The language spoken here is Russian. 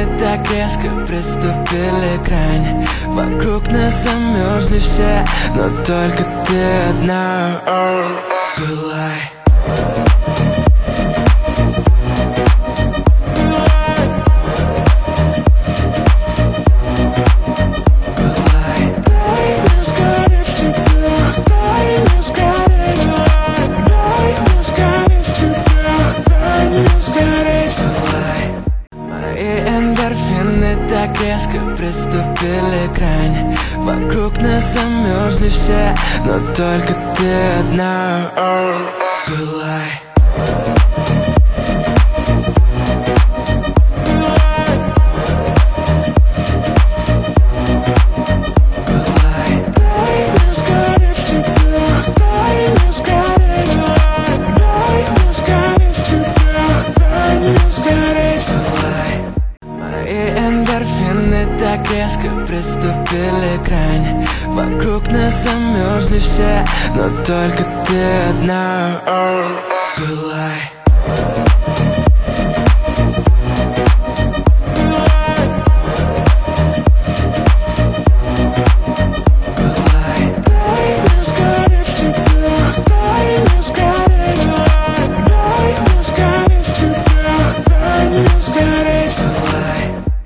так резко приступили к ране. Вокруг нас замерзли все, но только ты одна была. Так резко приступили к ране. Вокруг нас замерзли все, но только ты одна была. Так резко приступили к ране. Вокруг нас замерзли все, но только ты одна была.